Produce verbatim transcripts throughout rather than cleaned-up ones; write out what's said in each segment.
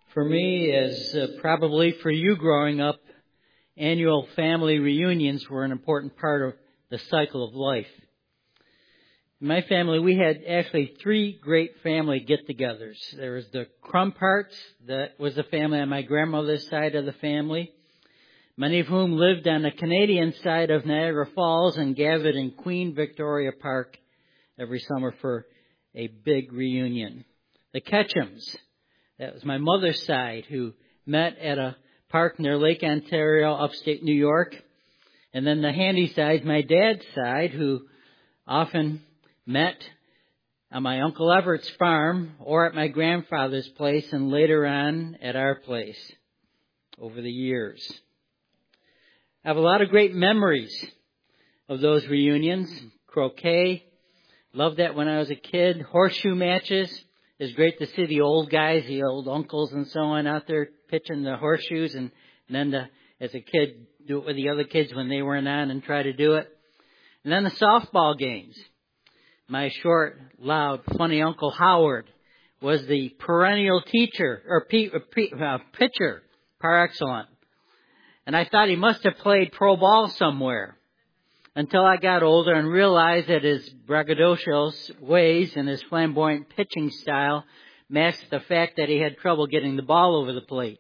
For me, as uh, probably for you growing up, annual family reunions were an important part of the cycle of life. In my family, we had actually three great family get-togethers. There was the Crumparts, that was the family on my grandmother's side of the family, many of whom lived on the Canadian side of Niagara Falls and gathered in Queen Victoria Park every summer for a big reunion. The Ketchums, that was my mother's side, who met at a park near Lake Ontario, upstate New York. And then the Handyside, my dad's side, who often met on my Uncle Everett's farm or at my grandfather's place and later on at our place over the years. I have a lot of great memories of those reunions. Croquet, loved that when I was a kid. Horseshoe matches. It was great to see the old guys, the old uncles and so on out there pitching the horseshoes and, and then to, as a kid, do it with the other kids when they weren't on and try to do it. And then the softball games. My short, loud, funny Uncle Howard was the perennial teacher, or p- p- uh, pitcher par excellence. And I thought he must have played pro ball somewhere until I got older and realized that his braggadocious ways and his flamboyant pitching style masked the fact that he had trouble getting the ball over the plate.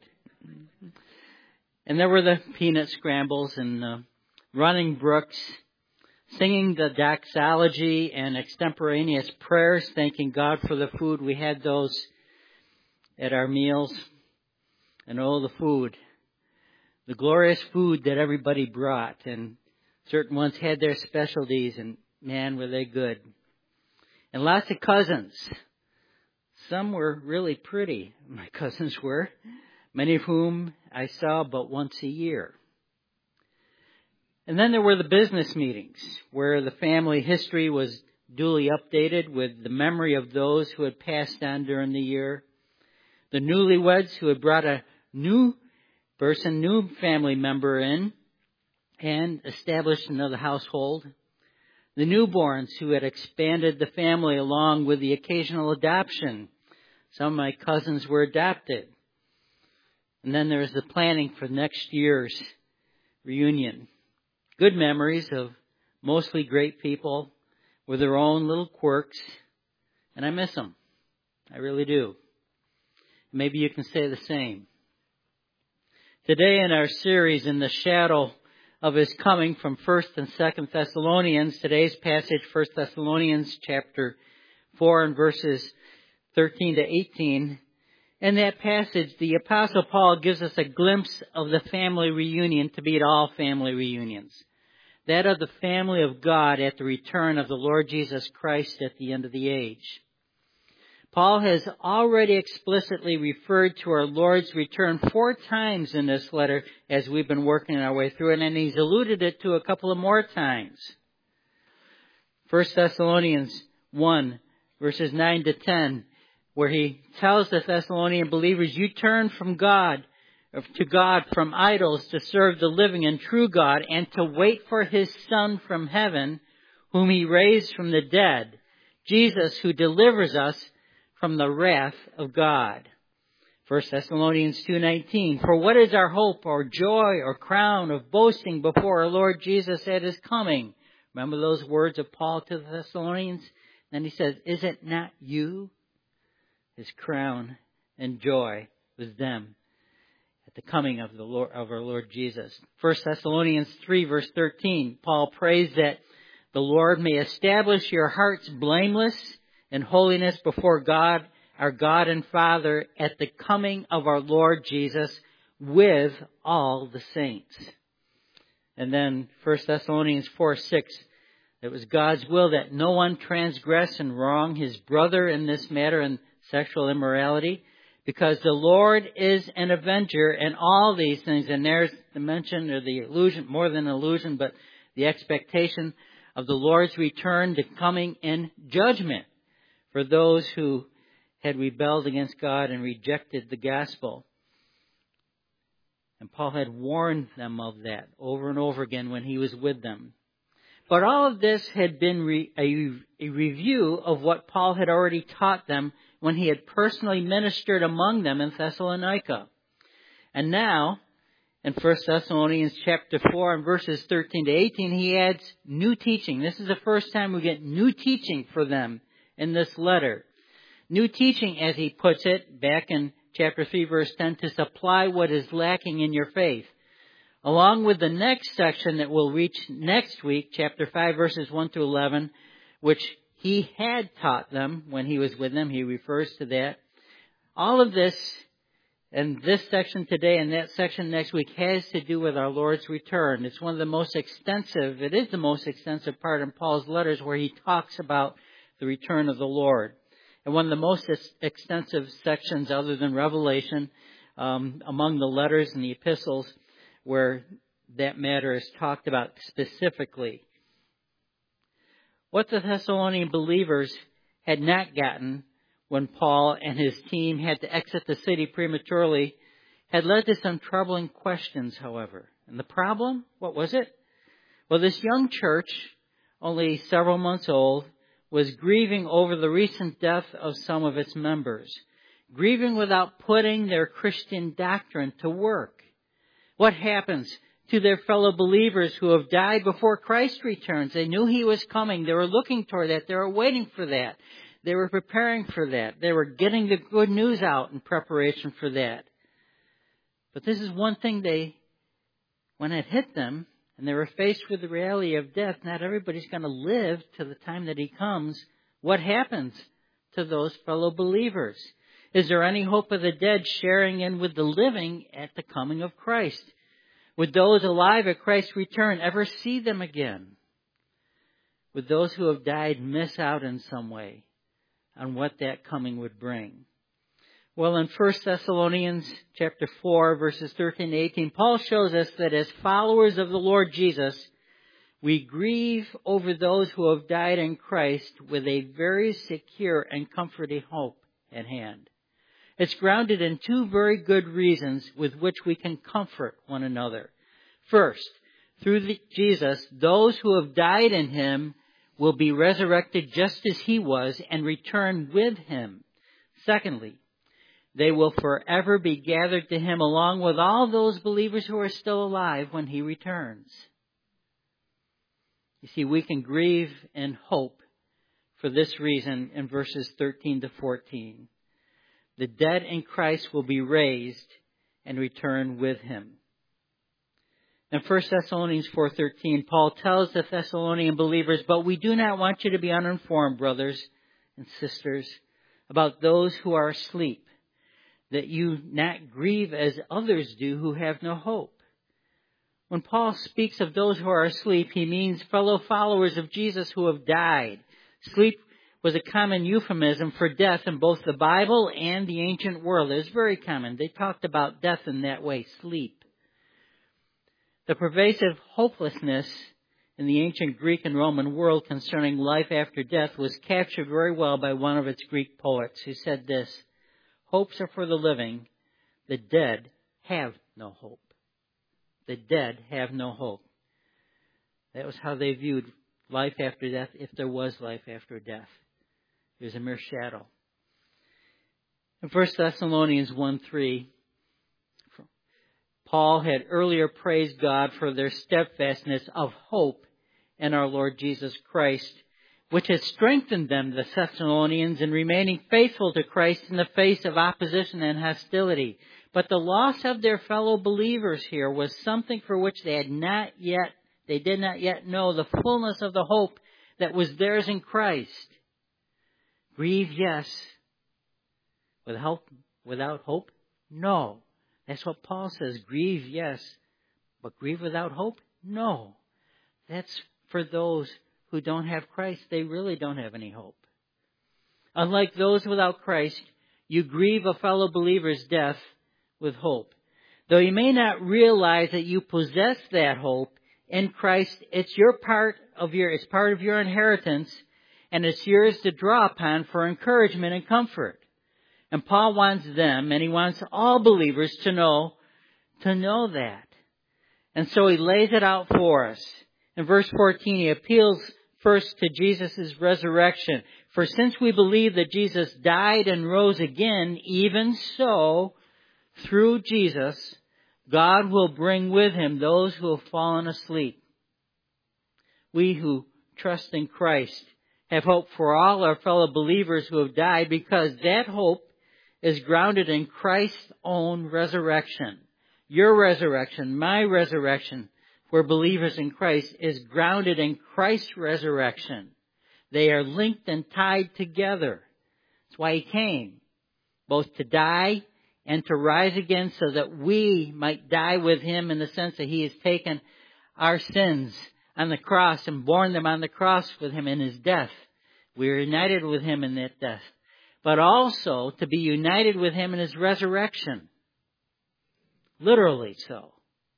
And there were the peanut scrambles and uh, running brooks, singing the doxology and extemporaneous prayers, thanking God for the food. We had those at our meals. And oh, the food. The glorious food that everybody brought. And certain ones had their specialties, and man, were they good. And lots of cousins. Some were really pretty, my cousins were, many of whom I saw but once a year. And then there were the business meetings, where the family history was duly updated with the memory of those who had passed on during the year, the newlyweds who had brought a new person, new family member in, and established another household, the newborns who had expanded the family along with the occasional adoption. Some of my cousins were adopted. And then there was the planning for next year's reunion. Good memories of mostly great people with their own little quirks, and I miss them. I really do. Maybe you can say the same. Today in our series, In the Shadow of His Coming, from First and Second Thessalonians, today's passage, First Thessalonians chapter four and verses thirteen to eighteen. In that passage, the Apostle Paul gives us a glimpse of the family reunion to beat all family reunions. That of the family of God at the return of the Lord Jesus Christ at the end of the age. Paul has already explicitly referred to our Lord's return four times in this letter as we've been working our way through it, and he's alluded it to a couple of more times. First Thessalonians one, verses nine to ten, where he tells the Thessalonian believers, you turn from God, to God from idols to serve the living and true God and to wait for His Son from heaven, whom He raised from the dead, Jesus, who delivers us from the wrath of God. First Thessalonians two nineteen, for what is our hope or joy or crown of boasting before our Lord Jesus at His coming? Remember those words of Paul to the Thessalonians? Then he says, is it not you? His crown and joy was them at the coming of the Lord, of our Lord Jesus. First Thessalonians three verse thirteen, Paul prays that the Lord may establish your hearts blameless in holiness before God, our God and Father, at the coming of our Lord Jesus with all the saints. And then First Thessalonians four six, it was God's will that no one transgress and wrong his brother in this matter in sexual immorality, because the Lord is an avenger in all these things. And there's the mention, or the illusion, more than an illusion, but the expectation of the Lord's return to coming in judgment for those who had rebelled against God and rejected the gospel. And Paul had warned them of that over and over again when he was with them. But all of this had been re- a, a review of what Paul had already taught them when he had personally ministered among them in Thessalonica. And now, in First Thessalonians chapter four and verses thirteen to eighteen, he adds new teaching. This is the first time we get new teaching for them in this letter. New teaching, as he puts it, back in chapter three, verse ten, to supply what is lacking in your faith. Along with the next section that we'll reach next week, chapter five, verses one to eleven, which he had taught them when he was with them. He refers to that. All of this, and this section today and that section next week, has to do with our Lord's return. It's one of the most extensive, it is the most extensive part in Paul's letters where he talks about the return of the Lord. And one of the most extensive sections, other than Revelation, um, among the letters and the epistles, where that matter is talked about specifically. What the Thessalonian believers had not gotten when Paul and his team had to exit the city prematurely had led to some troubling questions, however. And the problem, what was it? Well, this young church, only several months old, was grieving over the recent death of some of its members, grieving without putting their Christian doctrine to work. What happens to their fellow believers who have died before Christ returns? They knew He was coming. They were looking toward that. They were waiting for that. They were preparing for that. They were getting the good news out in preparation for that. But this is one thing they, when it hit them, and they were faced with the reality of death, not everybody's going to live to the time that He comes. What happens to those fellow believers? Is there any hope of the dead sharing in with the living at the coming of Christ? Would those alive at Christ's return ever see them again? Would those who have died miss out in some way on what that coming would bring? Well, in First Thessalonians chapter four, verses thirteen to eighteen, Paul shows us that as followers of the Lord Jesus, we grieve over those who have died in Christ with a very secure and comforting hope at hand. It's grounded in two very good reasons with which we can comfort one another. First, through the, Jesus, those who have died in Him will be resurrected just as He was and return with Him. Secondly, they will forever be gathered to Him along with all those believers who are still alive when He returns. You see, we can grieve and hope for this reason in verses thirteen to fourteen. The dead in Christ will be raised and return with Him. In First Thessalonians four thirteen, Paul tells the Thessalonian believers, "But we do not want you to be uninformed, brothers and sisters, about those who are asleep, that you not grieve as others do who have no hope." When Paul speaks of those who are asleep, he means fellow followers of Jesus who have died. Sleep was a common euphemism for death in both the Bible and the ancient world. It was very common. They talked about death in that way, sleep. The pervasive hopelessness in the ancient Greek and Roman world concerning life after death was captured very well by one of its Greek poets who said this: "Hopes are for the living, the dead have no hope." The dead have no hope. That was how they viewed life after death, if there was life after death. It was a mere shadow. In First Thessalonians one three, Paul had earlier praised God for their steadfastness of hope in our Lord Jesus Christ, which had strengthened them, the Thessalonians, in remaining faithful to Christ in the face of opposition and hostility. But the loss of their fellow believers here was something for which they had not yet, they did not yet know the fullness of the hope that was theirs in Christ. Grieve, yes. Without, without hope? No. That's what Paul says. Grieve, yes. But grieve without hope? No. That's for those who don't have Christ. They really don't have any hope. Unlike those without Christ, you grieve a fellow believer's death with hope. Though you may not realize that you possess that hope in Christ, it's your part of your, it's part of your inheritance, and it's yours to draw upon for encouragement and comfort. And Paul wants them, and he wants all believers to know, to know that. And so he lays it out for us. In verse fourteen, he appeals first to Jesus' resurrection. For since we believe that Jesus died and rose again, even so, through Jesus, God will bring with him those who have fallen asleep. We who trust in Christ have hope for all our fellow believers who have died, because that hope is grounded in Christ's own resurrection. Your resurrection, my resurrection, for believers in Christ, is grounded in Christ's resurrection. They are linked and tied together. That's why he came, both to die and to rise again, so that we might die with him, in the sense that he has taken our sins on the cross and borne them on the cross with him in his death. We are united with him in that death. But also to be united with him in his resurrection. Literally so.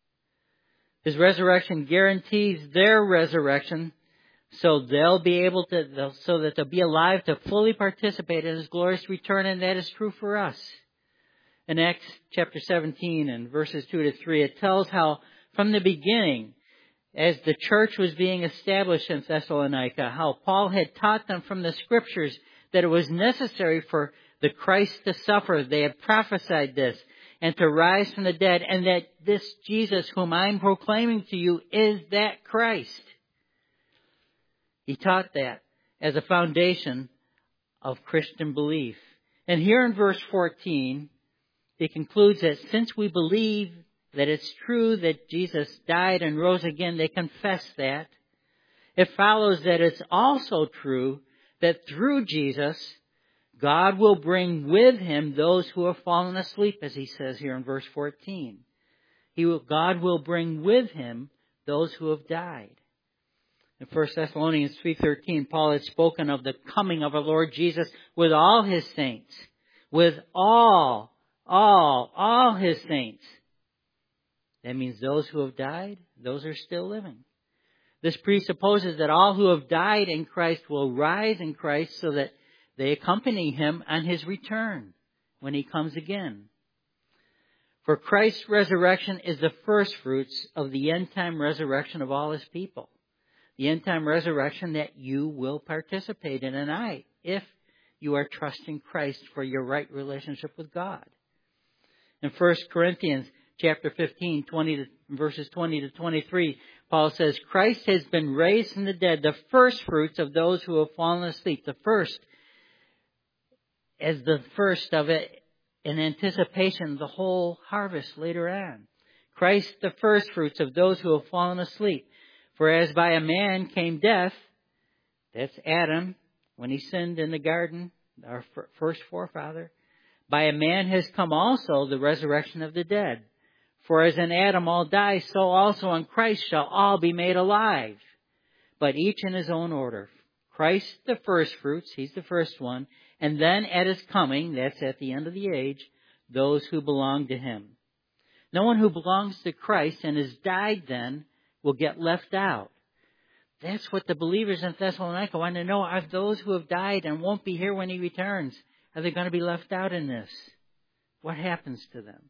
His resurrection guarantees their resurrection, so they'll be able to, they'll, so that they'll be alive to fully participate in his glorious return, and that is true for us. In Acts chapter seventeen and verses two to three, it tells how from the beginning, as the church was being established in Thessalonica, how Paul had taught them from the scriptures that it was necessary for the Christ to suffer. They had prophesied this, and to rise from the dead, and that this Jesus whom I'm proclaiming to you is that Christ. He taught that as a foundation of Christian belief. And here in verse fourteen, he concludes that since we believe that it's true that Jesus died and rose again, they confess that. It follows that it's also true that through Jesus, God will bring with him those who have fallen asleep, as he says here in verse fourteen. He will, God will bring with him those who have died. In First Thessalonians three thirteen, Paul had spoken of the coming of our Lord Jesus with all his saints. With all, all, all his saints. That means those who have died, those are still living. This presupposes that all who have died in Christ will rise in Christ, so that they accompany him on his return when he comes again. For Christ's resurrection is the first fruits of the end-time resurrection of all his people. The end-time resurrection that you will participate in, and I, if you are trusting Christ for your right relationship with God. In First Corinthians chapter fifteen, twenty to, verses twenty to twenty-three, Paul says, Christ has been raised from the dead, the first fruits of those who have fallen asleep. The first, as the first of it, in anticipation of the whole harvest later on. Christ the first fruits of those who have fallen asleep. For as by a man came death, that's Adam, when he sinned in the garden, our first forefather, by a man has come also the resurrection of the dead. For as in Adam all die, so also in Christ shall all be made alive. But each in his own order. Christ the first fruits, he's the first one. And then at his coming, that's at the end of the age, those who belong to him. No one who belongs to Christ and has died then will get left out. That's what the believers in Thessalonica want to know. Are those who have died and won't be here when he returns, are they going to be left out in this? What happens to them?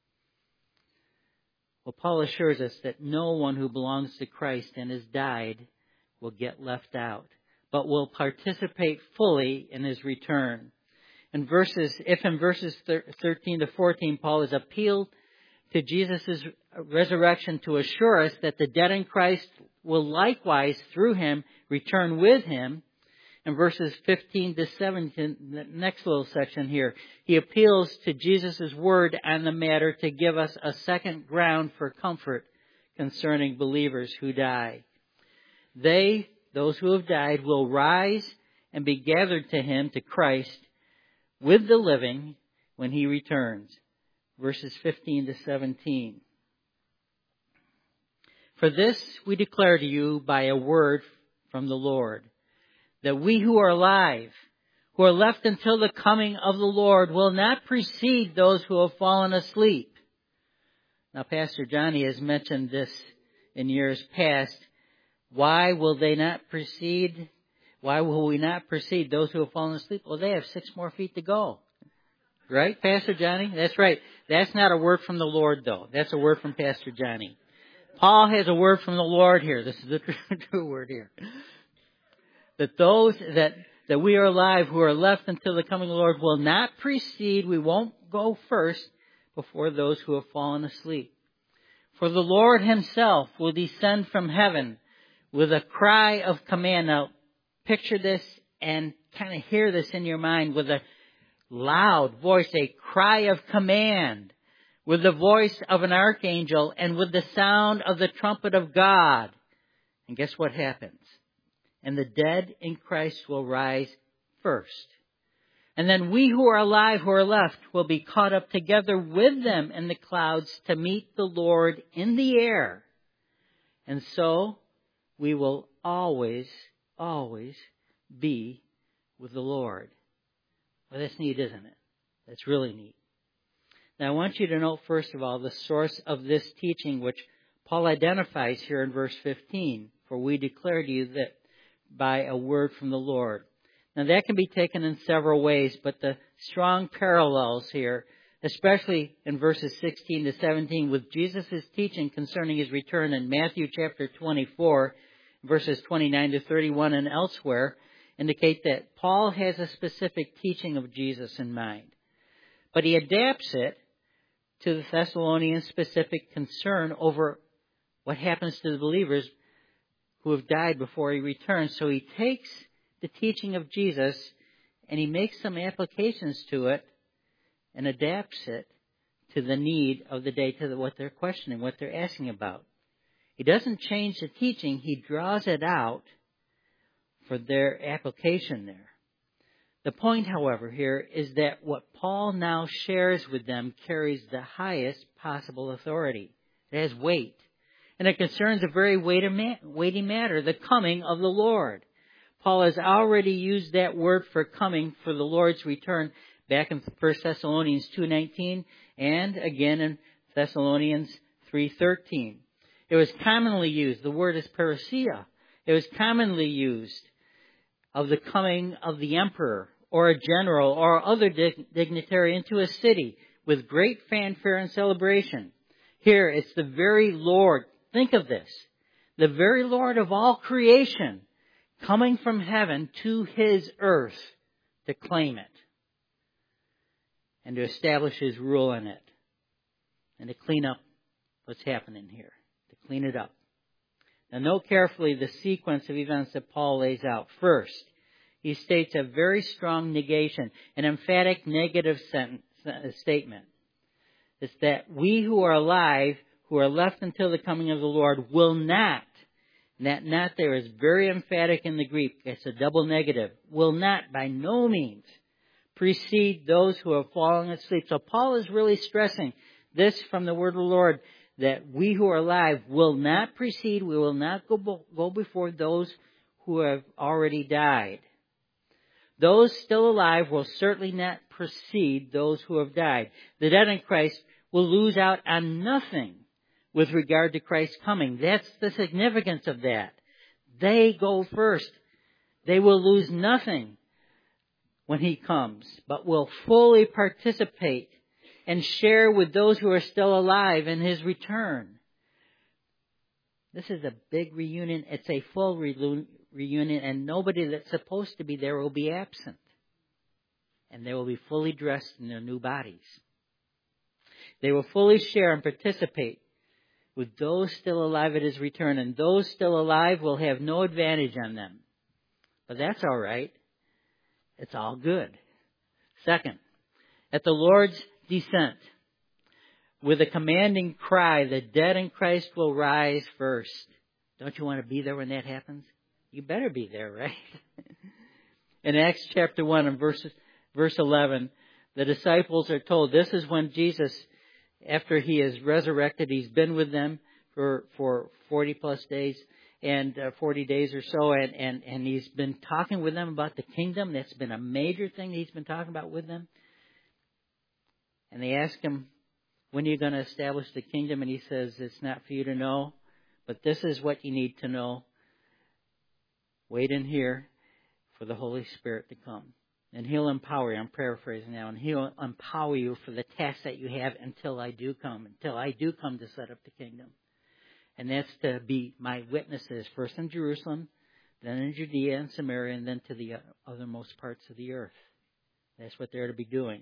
Well, Paul assures us that no one who belongs to Christ and has died will get left out, but will participate fully in his return. In verses, if in verses thirteen to fourteen, Paul has appealed to Jesus' resurrection to assure us that the dead in Christ will likewise, through him, return with him. In verses fifteen to seventeen, the next little section here, he appeals to Jesus' word on the matter to give us a second ground for comfort concerning believers who die. They, those who have died, will rise and be gathered to him, to Christ, with the living when he returns. Verses fifteen to seventeen. For this we declare to you by a word from the Lord, that we who are alive, who are left until the coming of the Lord, will not precede those who have fallen asleep. Now, Pastor Johnny has mentioned this in years past. Why will they not precede? Why will we not precede those who have fallen asleep? Well, they have six more feet to go. Right, Pastor Johnny? That's right. That's not a word from the Lord, though. That's a word from Pastor Johnny. Paul has a word from the Lord here. This is the true, true word here. That those that, that we are alive who are left until the coming of the Lord will not precede, we won't go first before those who have fallen asleep. For the Lord himself will descend from heaven with a cry of command. Now, picture this and kind of hear this in your mind with a loud voice, a cry of command, with the voice of an archangel and with the sound of the trumpet of God. And guess what happens? And the dead in Christ will rise first. And then we who are alive, who are left, will be caught up together with them in the clouds to meet the Lord in the air. And so we will always, always be with the Lord. Well, that's neat, isn't it? That's really neat. Now, I want you to note, first of all, the source of this teaching, which Paul identifies here in verse fifteen. For we declare to you that by a word from the Lord. Now, that can be taken in several ways, but the strong parallels here, especially in verses sixteen to seventeen, with Jesus' teaching concerning his return in Matthew chapter twenty-four, verses twenty-nine to thirty-one and elsewhere, indicate that Paul has a specific teaching of Jesus in mind. But he adapts it to the Thessalonians' specific concern over what happens to the believers who have died before he returns. So he takes the teaching of Jesus and he makes some applications to it and adapts it to the need of the day, to what they're questioning, what they're asking about. He doesn't change the teaching, he draws it out for their application there. The point, however, here is that what Paul now shares with them carries the highest possible authority. It has weight. And it concerns a very weighty matter, the coming of the Lord. Paul has already used that word for coming, for the Lord's return, back in First Thessalonians two nineteen and again in Thessalonians three thirteen. It was commonly used. The word is parousia. It was commonly used of the coming of the emperor or a general or other dignitary into a city with great fanfare and celebration. Here, it's the very Lord. Think of this. The very Lord of all creation coming from heaven to his earth to claim it and to establish his rule in it and to clean up what's happening here, to clean it up. Now, note carefully the sequence of events that Paul lays out. First, he states a very strong negation, an emphatic negative sentence, statement. It's that we who are alive, who are left until the coming of the Lord, will not, and that not there is very emphatic in the Greek, it's a double negative, will not by no means precede those who have fallen asleep. So Paul is really stressing this from the word of the Lord, that we who are alive will not precede, we will not go, go before those who have already died. Those still alive will certainly not precede those who have died. The dead in Christ will lose out on nothing with regard to Christ's coming. That's the significance of that. They go first. They will lose nothing when he comes, but will fully participate and share with those who are still alive in his return. This is a big reunion. It's a full re- reunion, and nobody that's supposed to be there will be absent. And they will be fully dressed in their new bodies. They will fully share and participate with those still alive at his return, and those still alive will have no advantage on them. But that's all right. It's all good. Second, at the Lord's descent, with a commanding cry, the dead in Christ will rise first. Don't you want to be there when that happens? You better be there, right? In Acts chapter one and verse, verse eleven, the disciples are told this is when Jesus, after he is resurrected, he's been with them for, for forty plus days and uh, forty days or so, and, and, and he's been talking with them about the kingdom. That's been a major thing that he's been talking about with them. And they ask him, when are you going to establish the kingdom? And he says, it's not for you to know, but this is what you need to know. Wait in here for the Holy Spirit to come. And he'll empower you. I'm paraphrasing now. And he'll empower you for the task that you have until I do come. Until I do come to set up the kingdom. And that's to be my witnesses, first in Jerusalem, then in Judea and Samaria, and then to the othermost parts of the earth. That's what they're to be doing.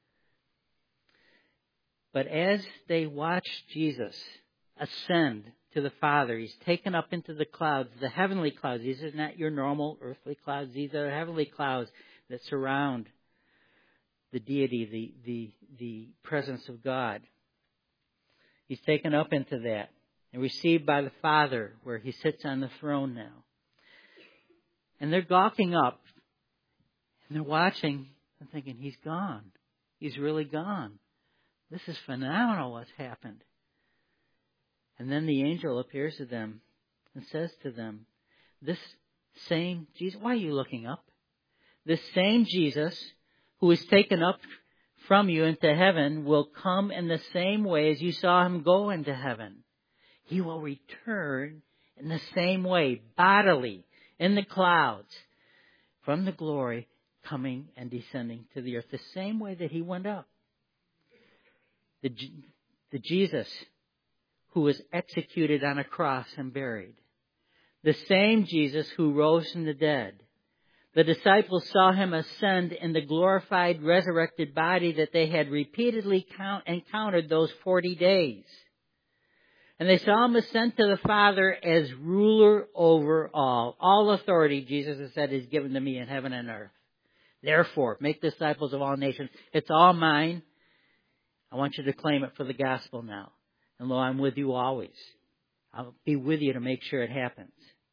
But as they watch Jesus ascend to the Father, He's taken up into the clouds, the heavenly clouds. These are not your normal earthly clouds. These are heavenly clouds that surround the deity, the, the, the presence of God. He's taken up into that and received by the Father, where He sits on the throne now. And they're gawking up, and they're watching and thinking, He's gone. He's really gone. This is phenomenal what's happened. And then the angel appears to them and says to them, this same Jesus, why are you looking up? This same Jesus who is taken up from you into heaven will come in the same way as you saw Him go into heaven. He will return in the same way, bodily, in the clouds, from the glory, coming and descending to the earth, the same way that He went up. The, the Jesus who was executed on a cross and buried. The same Jesus who rose from the dead. The disciples saw Him ascend in the glorified, resurrected body that they had repeatedly count, encountered those forty days. And they saw Him ascend to the Father as ruler over all. All authority, Jesus has said, is given to me in heaven and earth. Therefore, make disciples of all nations. It's all mine. I want you to claim it for the gospel now. And lo, I'm with you always. I'll be with you to make sure it happens.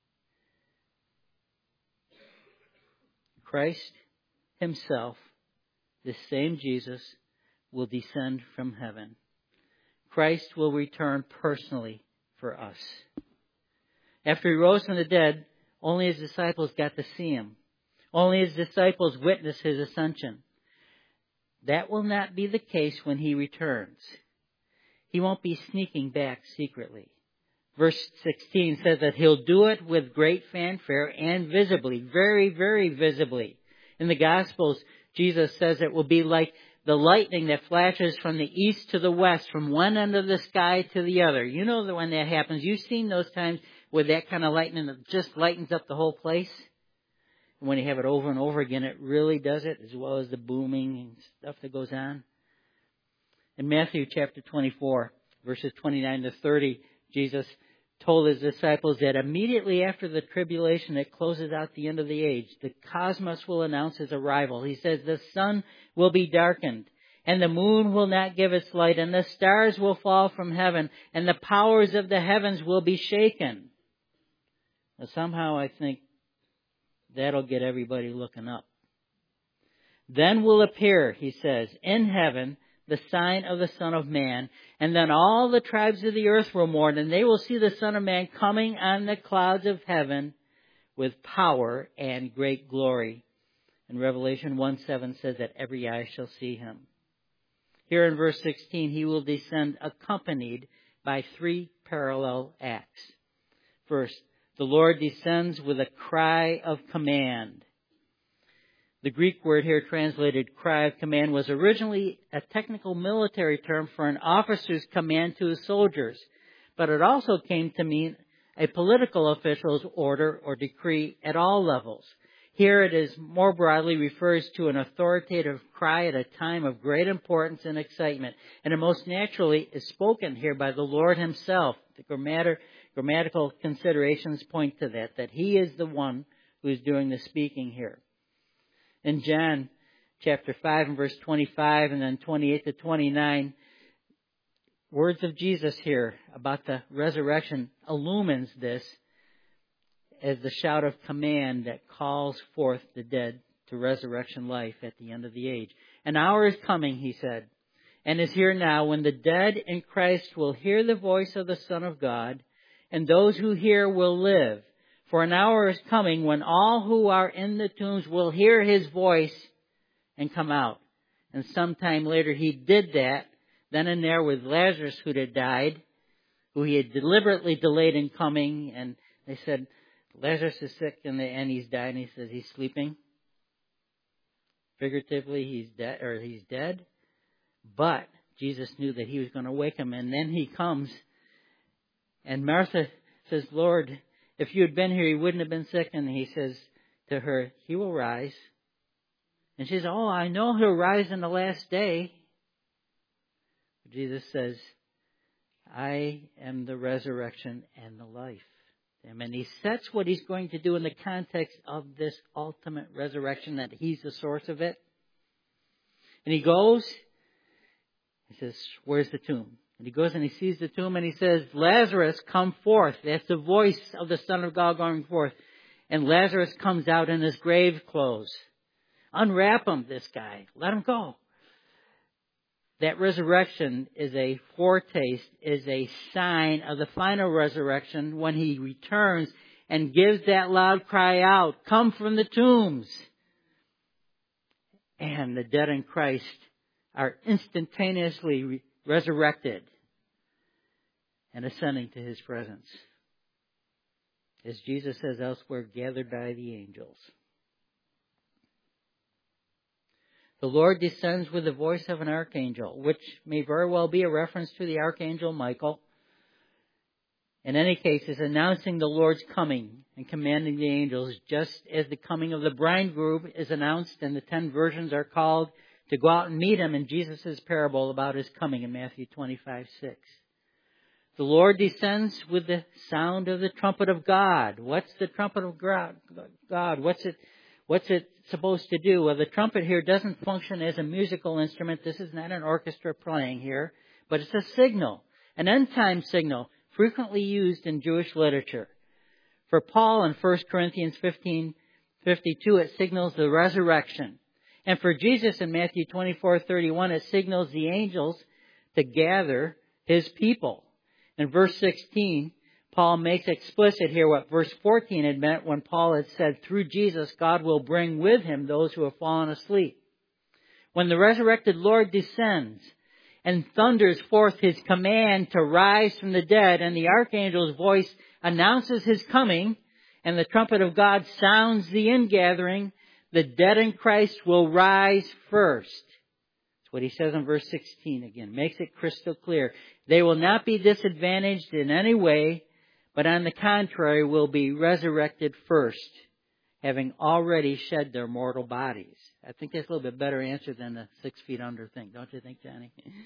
Christ Himself, this same Jesus, will descend from heaven. Christ will return personally for us. After He rose from the dead, only His disciples got to see Him. Only His disciples witnessed His ascension. That will not be the case when He returns. He won't be sneaking back secretly. Verse sixteen says that He'll do it with great fanfare and visibly, very, very visibly. In the Gospels, Jesus says it will be like the lightning that flashes from the east to the west, from one end of the sky to the other. You know that when that happens. You've seen those times with that kind of lightning that just lightens up the whole place. And when you have it over and over again, it really does it, as well as the booming and stuff that goes on. In Matthew chapter twenty-four, verses twenty-nine to thirty, Jesus told His disciples that immediately after the tribulation that closes out the end of the age, the cosmos will announce His arrival. He says the sun will be darkened, and the moon will not give its light, and the stars will fall from heaven, and the powers of the heavens will be shaken. Now, somehow I think that'll get everybody looking up. Then will appear, He says, in heaven the sign of the Son of Man, and then all the tribes of the earth will mourn, and they will see the Son of Man coming on the clouds of heaven with power and great glory. And Revelation one seven says that every eye shall see Him. Here in verse sixteen, He will descend accompanied by three parallel acts. First, the Lord descends with a cry of command. The Greek word here translated cry of command was originally a technical military term for an officer's command to his soldiers, but it also came to mean a political official's order or decree at all levels. Here it is more broadly refers to an authoritative cry at a time of great importance and excitement, and it most naturally is spoken here by the Lord Himself. The grammatic, grammatical considerations point to that, that He is the one who is doing the speaking here. In John chapter five and verse twenty-five and then twenty-eight to twenty-nine, words of Jesus here about the resurrection illumines this as the shout of command that calls forth the dead to resurrection life at the end of the age. An hour is coming, He said, and is here now, when the dead in Christ will hear the voice of the Son of God, and those who hear will live. For an hour is coming when all who are in the tombs will hear His voice and come out. And sometime later He did that, then and there with Lazarus who had died, who He had deliberately delayed in coming. And they said, Lazarus is sick and, they, and he's died. And He says, he's sleeping. Figuratively, he's dead, or he's dead. But Jesus knew that He was going to wake him. And then He comes And Martha says, Lord, if you had been here, he wouldn't have been sick. And he says to her, he will rise. And she says, oh, I know he'll rise in the last day. Jesus says, I am the resurrection and the life. And he sets what he's going to do in the context of this ultimate resurrection, that he's the source of it. And he goes, he says, where's the tomb? And he goes and he sees the tomb and he says, Lazarus, come forth. That's the voice of the Son of God going forth. And Lazarus comes out in his grave clothes. Unwrap him, this guy. Let him go. That resurrection is a foretaste, is a sign of the final resurrection when he returns and gives that loud cry out, come from the tombs. And the dead in Christ are instantaneously re- resurrected and ascending to his presence. As Jesus says elsewhere, gathered by the angels. The Lord descends with the voice of an archangel, which may very well be a reference to the archangel Michael. In any case, is announcing the Lord's coming and commanding the angels, just as the coming of the bridegroom is announced, and the ten virgins are called to go out and meet him in Jesus' parable about his coming in Matthew twenty-five six. The Lord descends with the sound of the trumpet of God. What's the trumpet of God? What's it? What's it supposed to do? Well, the trumpet here doesn't function as a musical instrument. This is not an orchestra playing here, but it's a signal, an end-time signal, frequently used in Jewish literature. For Paul in First Corinthians fifteen fifty-two, it signals the resurrection. And for Jesus in Matthew twenty-four thirty-one, it signals the angels to gather his people. In verse sixteen, Paul makes explicit here what verse fourteen had meant when Paul had said, through Jesus, God will bring with him those who have fallen asleep. When the resurrected Lord descends and thunders forth his command to rise from the dead, and the archangel's voice announces his coming, and the trumpet of God sounds the ingathering, the dead in Christ will rise first. That's what he says in verse sixteen again. Makes it crystal clear. They will not be disadvantaged in any way, but on the contrary will be resurrected first, having already shed their mortal bodies. I think that's a little bit better answer than the six feet under thing. Don't you think, Johnny?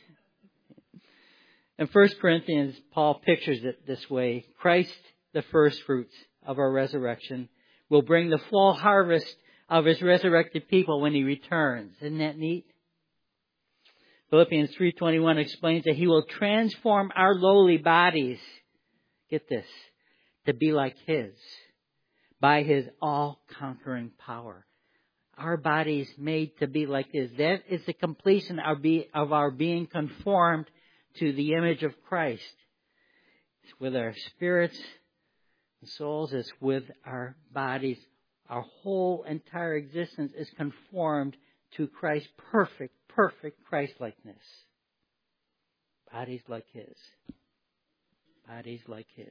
In First Corinthians, Paul pictures it this way. Christ, the first fruits of our resurrection, will bring the full harvest of his resurrected people when he returns. Isn't that neat? Philippians three twenty-one explains that he will transform our lowly bodies, get this, to be like his, by his all-conquering power. Our bodies made to be like his. That is the completion of our being conformed to the image of Christ. It's with our spirits and souls. It's with our bodies. Our whole entire existence is conformed to Christ's perfect, perfect Christ-likeness. Bodies like his. Bodies like his.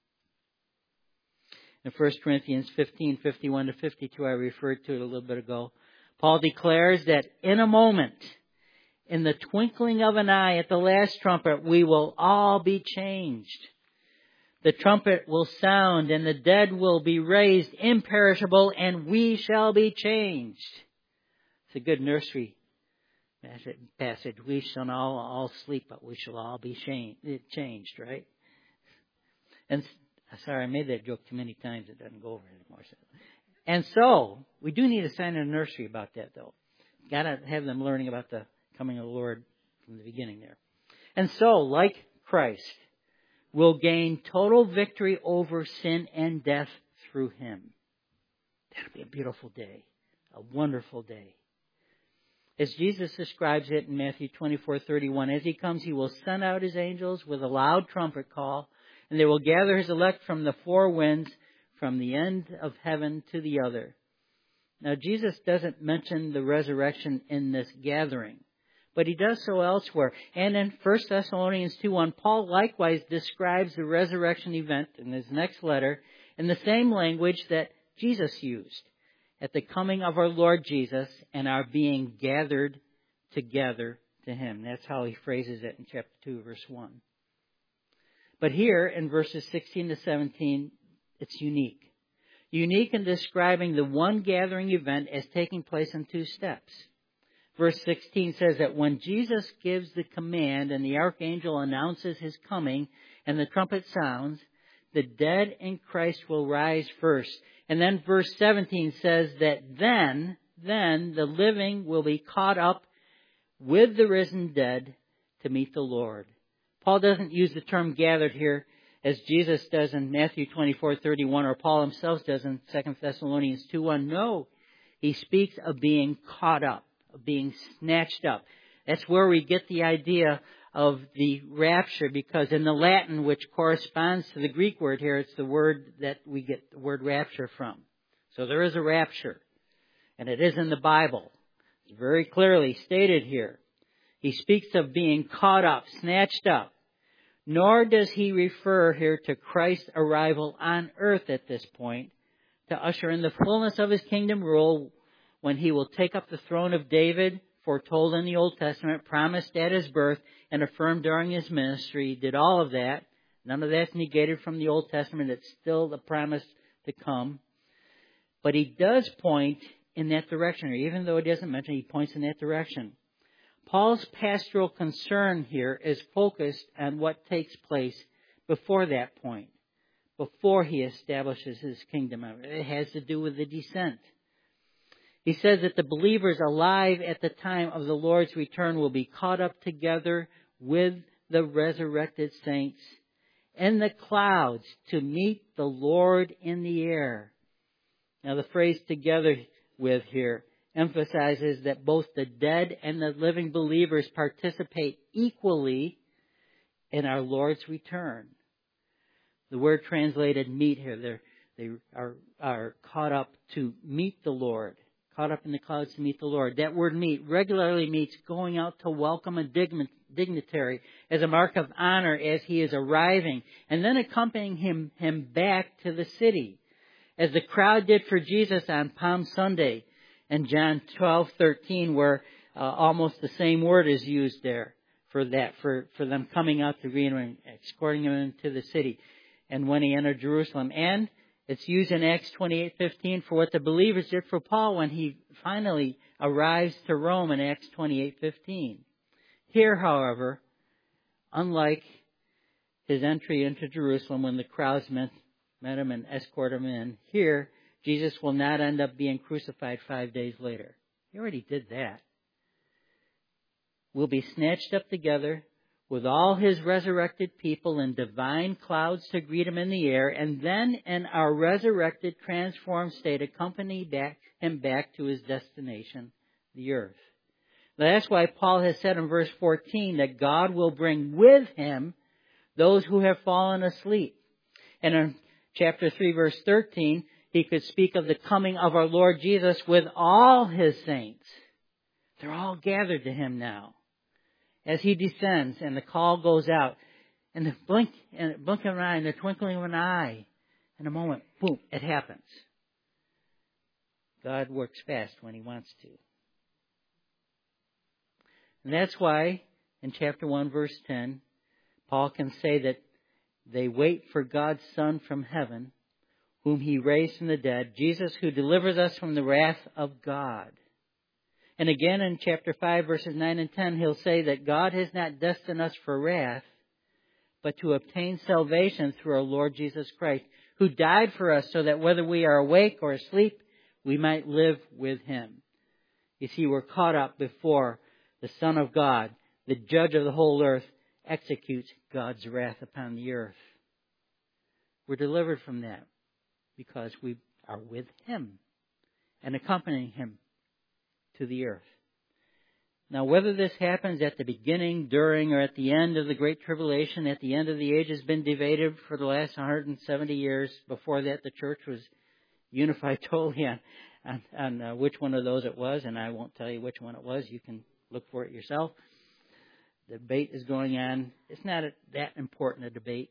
In First Corinthians fifteen, fifty-one to fifty-two, I referred to it a little bit ago, Paul declares that in a moment, in the twinkling of an eye at the last trumpet, we will all be changed. The trumpet will sound and the dead will be raised imperishable, and we shall be changed. It's a good nursery passage. We shall not all sleep, but we shall all be changed, right? And sorry, I made that joke too many times. It doesn't go over anymore. So. And so, we do need a sign in the nursery about that, though. Got to have them learning about the coming of the Lord from the beginning there. And so, like Christ, we'll gain total victory over sin and death through him. That'll be a beautiful day, a wonderful day. As Jesus describes it in Matthew twenty-four thirty-one, as he comes, he will send out his angels with a loud trumpet call, and they will gather his elect from the four winds, from the end of heaven to the other. Now, Jesus doesn't mention the resurrection in this gathering, but he does so elsewhere. And in First Thessalonians two one, Paul likewise describes the resurrection event in his next letter in the same language that Jesus used at the coming of our Lord Jesus and our being gathered together to him. That's how he phrases it in chapter two, verse one. But here in verses sixteen to seventeen, it's unique. Unique in describing the one gathering event as taking place in two steps. Verse sixteen says that when Jesus gives the command and the archangel announces his coming and the trumpet sounds, the dead in Christ will rise first. And then verse seventeen says that then, then the living will be caught up with the risen dead to meet the Lord. Paul doesn't use the term gathered here as Jesus does in Matthew twenty-four thirty-one, or Paul himself does in Second Thessalonians two one. No, he speaks of being caught up, of being snatched up. That's where we get the idea of the rapture, because in the Latin, which corresponds to the Greek word here, it's the word that we get the word rapture from. So there is a rapture, and it is in the Bible. It's very clearly stated here. He speaks of being caught up, snatched up. Nor does he refer here to Christ's arrival on earth at this point to usher in the fullness of his kingdom rule when he will take up the throne of David, foretold in the Old Testament, promised at his birth, and affirmed during his ministry. He did all of that. None of that's negated from the Old Testament. It's still the promise to come. But he does point in that direction, or even though he doesn't mention it, he points in that direction. Paul's pastoral concern here is focused on what takes place before that point, before he establishes his kingdom. It has to do with the descent. He says that the believers alive at the time of the Lord's return will be caught up together with the resurrected saints in the clouds to meet the Lord in the air. Now the phrase together with here emphasizes that both the dead and the living believers participate equally in our Lord's return. The word translated meet here, They're, they are, are caught up to meet the Lord. Caught up in the clouds to meet the Lord. That word meet regularly means going out to welcome a dignitary as a mark of honor as he is arriving, and then accompanying him, him back to the city, as the crowd did for Jesus on Palm Sunday in John twelve thirteen, where uh, almost the same word is used there for that, for, for them coming out to greet him and escorting him into the city, and when he entered Jerusalem. And it's used in Acts twenty-eight fifteen for what the believers did for Paul when he finally arrives to Rome in Acts twenty-eight fifteen. Here, however, unlike his entry into Jerusalem when the crowds met, met him and escorted him in, here Jesus will not end up being crucified five days later. He already did that. We'll be snatched up together with all his resurrected people in divine clouds to greet him in the air, and then in our resurrected, transformed state, accompany back, him back to his destination, the earth. That's why Paul has said in verse fourteen that God will bring with him those who have fallen asleep. And in chapter three, verse thirteen, he could speak of the coming of our Lord Jesus with all his saints. They're all gathered to him now, as he descends and the call goes out, and the blink and the blink of an eye and the twinkling of an eye, in a moment, boom, it happens. God works fast when he wants to. And that's why in chapter one, verse ten, Paul can say that they wait for God's Son from heaven, whom he raised from the dead, Jesus, who delivers us from the wrath of God. And again in chapter five, verses nine and ten, he'll say that God has not destined us for wrath, but to obtain salvation through our Lord Jesus Christ, who died for us so that whether we are awake or asleep, we might live with him. You see, we're caught up before the Son of God, the judge of the whole earth, executes God's wrath upon the earth. We're delivered from that because we are with him and accompanying him to the earth. Now, whether this happens at the beginning, during, or at the end of the Great Tribulation, at the end of the age, has been debated for the last one hundred seventy years. Before that, the church was unified totally on, on, on uh, which one of those it was, and I won't tell you which one it was. You can look for it yourself. The debate is going on. It's not a, that important a debate.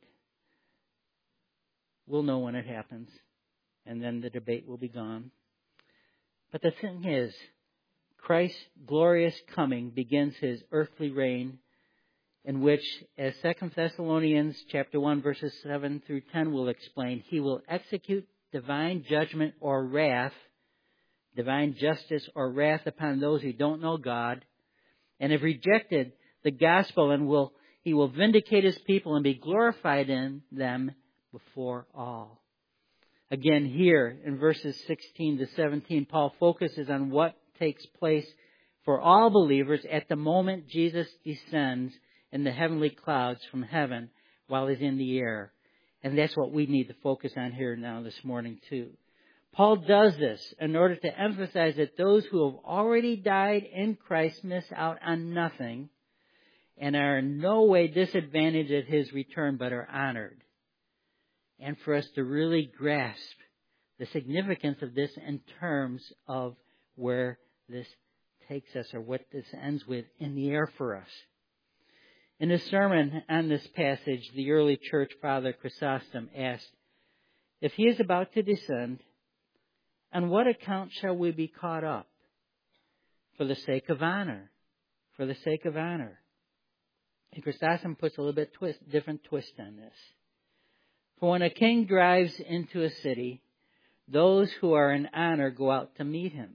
We'll know when it happens, and then the debate will be gone. But the thing is, Christ's glorious coming begins his earthly reign in which, as Second Thessalonians chapter one, verses seven through ten will explain, he will execute divine judgment or wrath, divine justice or wrath upon those who don't know God and have rejected the gospel, and will he will vindicate his people and be glorified in them before all. Again, here in verses sixteen to seventeen, Paul focuses on what takes place for all believers at the moment Jesus descends in the heavenly clouds from heaven while he's in the air. And that's what we need to focus on here now this morning too. Paul does this in order to emphasize that those who have already died in Christ miss out on nothing and are in no way disadvantaged at his return, but are honored. And for us to really grasp the significance of this in terms of where this takes us, or what this ends with in the air for us. In a sermon on this passage, the early church father Chrysostom asked, if he is about to descend, on what account shall we be caught up? For the sake of honor. For the sake of honor. And Chrysostom puts a little bit twist, different twist on this. For when a king drives into a city, those who are in honor go out to meet him.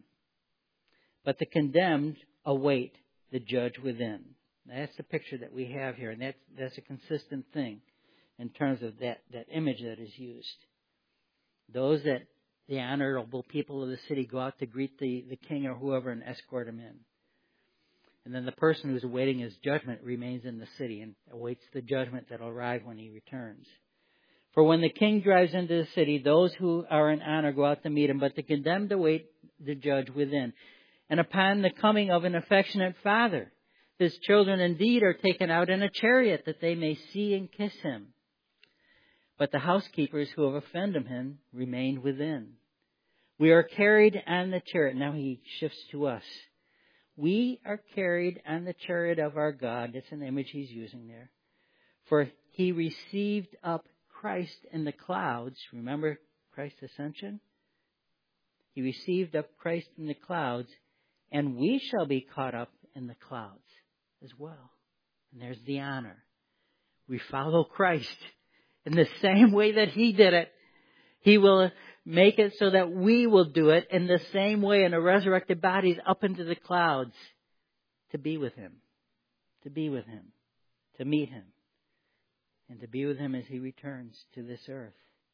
But the condemned await the judge within. That's the picture that we have here, and that's, that's a consistent thing in terms of that, that image that is used. Those that, the honorable people of the city, go out to greet the, the king or whoever and escort him in. And then the person who's awaiting his judgment remains in the city and awaits the judgment that will arrive when he returns. For when the king drives into the city, those who are in honor go out to meet him, but the condemned await the judge within. And upon the coming of an affectionate father, his children indeed are taken out in a chariot that they may see and kiss him. But the housekeepers who have offended him remain within. We are carried on the chariot. Now he shifts to us. We are carried on the chariot of our God. That's an image he's using there. For he received up Christ in the clouds. Remember Christ's ascension? He received up Christ in the clouds, and we shall be caught up in the clouds as well. And there's the honor. We follow Christ in the same way that he did it. He will make it so that we will do it in the same way in a resurrected bodies up into the clouds to be with him, to be with him, to meet him, and to be with him as he returns to this earth.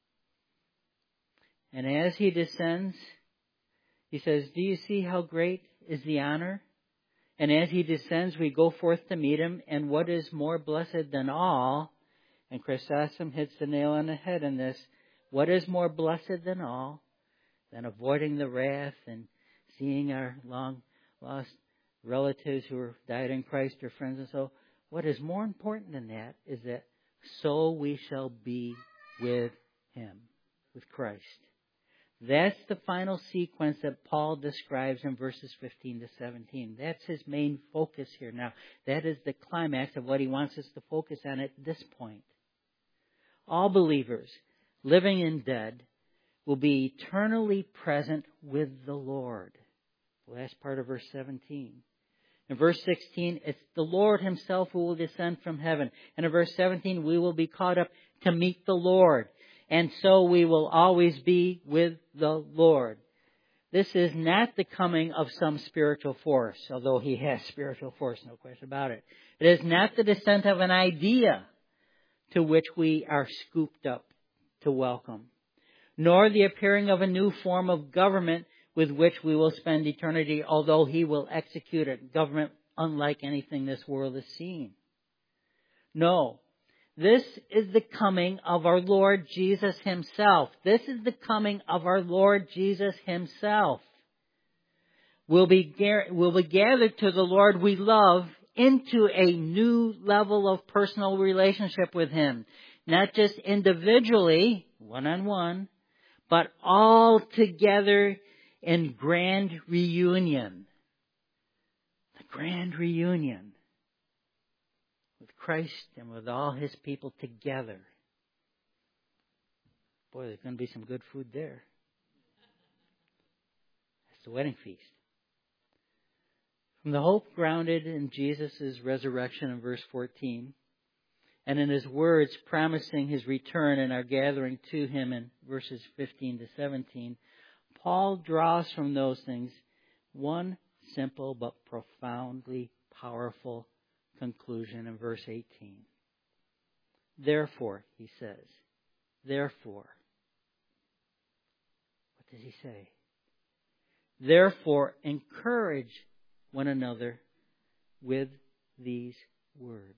And as he descends, he says, do you see how great is the honor? And as he descends, we go forth to meet him. And what is more blessed than all, and Chrysostom hits the nail on the head in this, what is more blessed than all than avoiding the wrath and seeing our long-lost relatives who have died in Christ or friends and so? What is more important than that is that so we shall be with him, with Christ. That's the final sequence that Paul describes in verses fifteen to seventeen. That's his main focus here. Now, that is the climax of what he wants us to focus on at this point. All believers, living and dead, will be eternally present with the Lord. The last part of verse seventeen. In verse sixteen, it's the Lord himself who will descend from heaven. And in verse seventeen, we will be caught up to meet the Lord. And so we will always be with the Lord. This is not the coming of some spiritual force, although he has spiritual force, no question about it. It is not the descent of an idea to which we are scooped up to welcome, nor the appearing of a new form of government with which we will spend eternity, although he will execute a government unlike anything this world has seen. No. This is the coming of our Lord Jesus himself. This is the coming of our Lord Jesus himself. We'll be, we'll be gathered to the Lord we love into a new level of personal relationship with him. Not just individually, one-on-one, but all together in grand reunion. The grand reunion. With Christ and with all his people together. Boy, there's going to be some good food there. It's the wedding feast. From the hope grounded in Jesus' resurrection in verse fourteen, and in His words promising His return and our gathering to Him in verses fifteen to seventeen, Paul draws from those things one simple but profoundly powerful conclusion in verse eighteen. Therefore, he says, therefore. What does he say? Therefore, encourage one another with these words.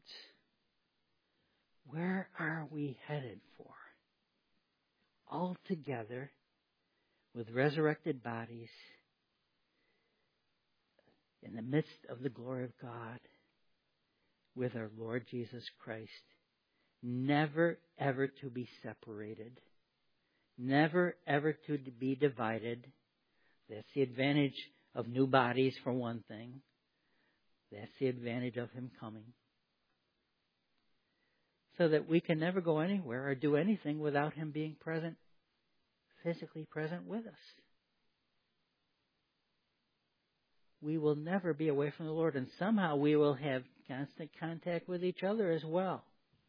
Where are we headed for? All together with resurrected bodies in the midst of the glory of God with our Lord Jesus Christ. Never, ever to be separated. Never, ever to be divided. That's the advantage of new bodies, for one thing. That's the advantage of Him coming. So that we can never go anywhere or do anything without Him being present, physically present with us. We will never be away from the Lord, and somehow we will have constant contact with each other as well.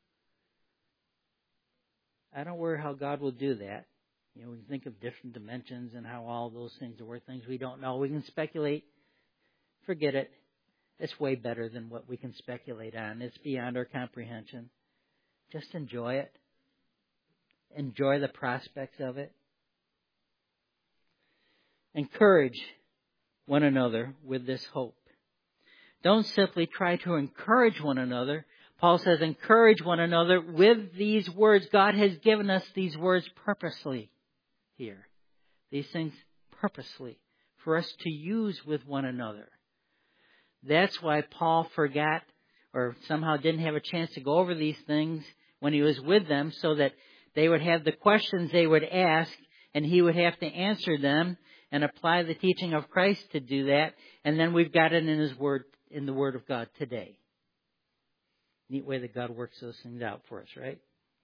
I don't worry how God will do that. You know, we can think of different dimensions and how all those things are things we don't know. We can speculate. Forget it. It's way better than what we can speculate on. It's beyond our comprehension. Just enjoy it. Enjoy the prospects of it. Encourage one another with this hope. Don't simply try to encourage one another. Paul says, encourage one another with these words. God has given us these words purposely here. These things purposely for us to use with one another. That's why Paul forgot or somehow didn't have a chance to go over these things when he was with them, so that they would have the questions they would ask and he would have to answer them and apply the teaching of Christ to do that. And then we've got it in His Word, in the Word of God today. Neat way that God works those things out for us, right?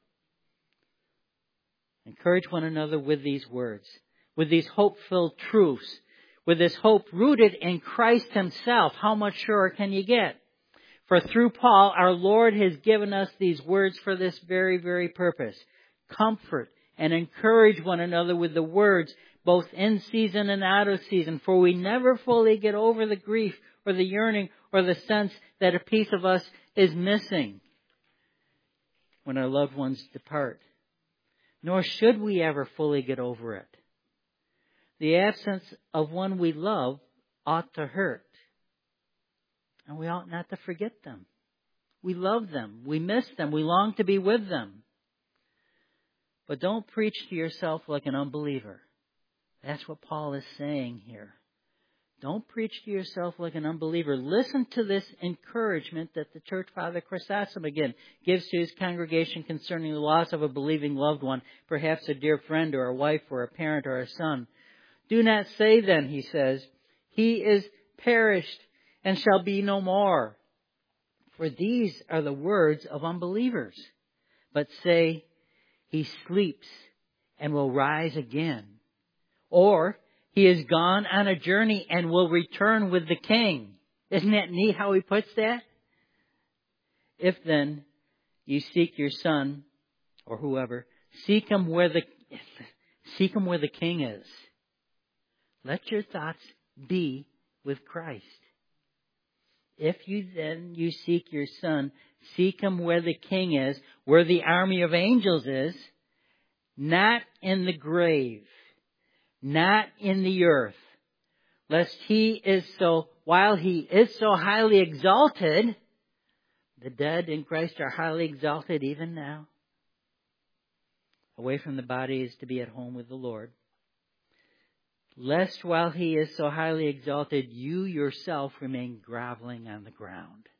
Encourage one another with these words, with these hope-filled truths, with this hope rooted in Christ Himself. How much surer can you get? For through Paul, our Lord has given us these words for this very, very purpose. Comfort and encourage one another with the words, both in season and out of season, for we never fully get over the grief or the yearning or the sense that a piece of us is missing when our loved ones depart. Nor should we ever fully get over it. The absence of one we love ought to hurt. And we ought not to forget them. We love them. We miss them. We long to be with them. But don't preach to yourself like an unbeliever. That's what Paul is saying here. Don't preach to yourself like an unbeliever. Listen to this encouragement that the church father Chrysostom again gives to his congregation concerning the loss of a believing loved one, perhaps a dear friend or a wife or a parent or a son. Do not say then, he says, he is perished and shall be no more. For these are the words of unbelievers. But say, he sleeps and will rise again. Or, he is gone on a journey and will return with the king. Isn't that neat how he puts that? If then you seek your son or whoever, seek him where the seek him where the king is. Let your thoughts be with Christ. If you then you seek your son, seek him where the king is, where the army of angels is, not in the grave. Not in the earth, lest he is so, while he is so highly exalted, the dead in Christ are highly exalted even now. Away from the body is to be at home with the Lord. Lest while he is so highly exalted, you yourself remain groveling on the ground.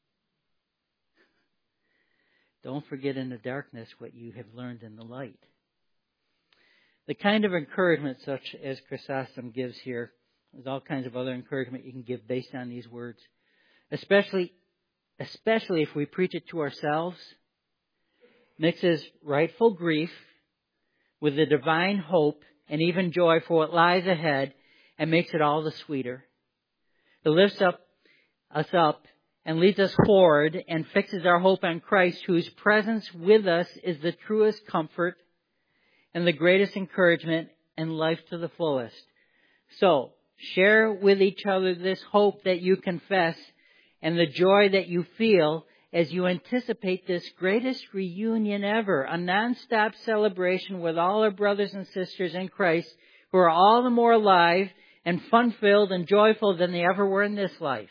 Don't forget in the darkness what you have learned in the light. The kind of encouragement such as Chrysostom gives here, there's all kinds of other encouragement you can give based on these words. Especially, especially if we preach it to ourselves, mixes rightful grief with the divine hope and even joy for what lies ahead and makes it all the sweeter. It lifts up us up and leads us forward and fixes our hope on Christ, whose presence with us is the truest comfort and the greatest encouragement and life to the fullest. So, share with each other this hope that you confess and the joy that you feel as you anticipate this greatest reunion ever, a non-stop celebration with all our brothers and sisters in Christ who are all the more alive and fun-filled and joyful than they ever were in this life.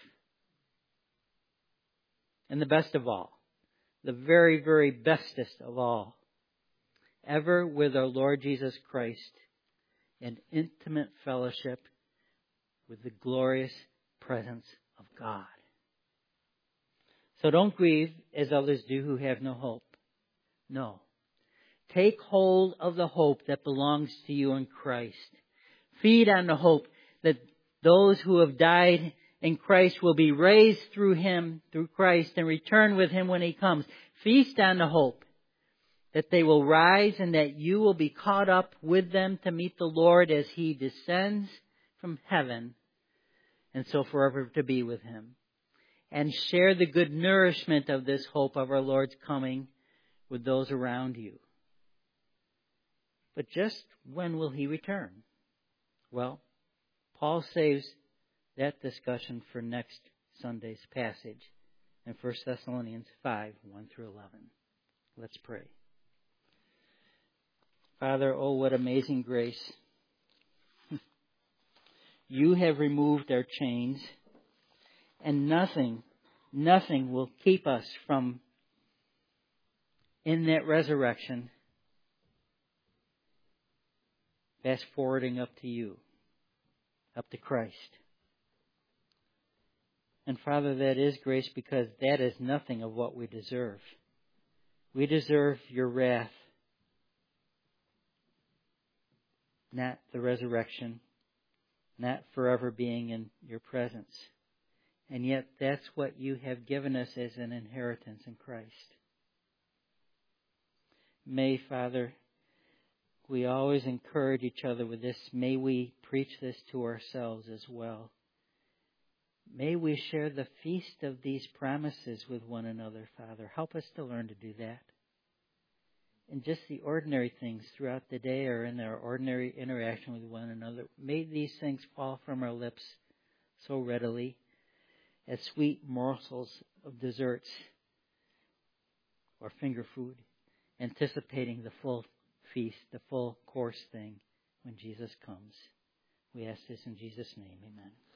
And the best of all, the very, very bestest of all, ever with our Lord Jesus Christ in intimate fellowship with the glorious presence of God. So don't grieve as others do who have no hope. No. Take hold of the hope that belongs to you in Christ. Feed on the hope that those who have died in Christ will be raised through Him, through Christ, and return with Him when He comes. Feast on the hope that they will rise and that you will be caught up with them to meet the Lord as He descends from heaven, and so forever to be with Him. And share the good nourishment of this hope of our Lord's coming with those around you. But just when will He return? Well, Paul saves that discussion for next Sunday's passage in First Thessalonians five, one through eleven. Let's pray. Father, oh, what amazing grace. You have removed our chains, and nothing, nothing will keep us from, in that resurrection, fast forwarding up to you, up to Christ. And Father, that is grace because that is nothing of what we deserve. We deserve your wrath, not the resurrection, not forever being in your presence. And yet that's what you have given us as an inheritance in Christ. May, Father, we always encourage each other with this. May we preach this to ourselves as well. May we share the feast of these promises with one another, Father. Help us to learn to do that. And just the ordinary things throughout the day or in our ordinary interaction with one another. May these things fall from our lips so readily as sweet morsels of desserts or finger food, anticipating the full feast, the full course thing when Jesus comes. We ask this in Jesus' name. Amen.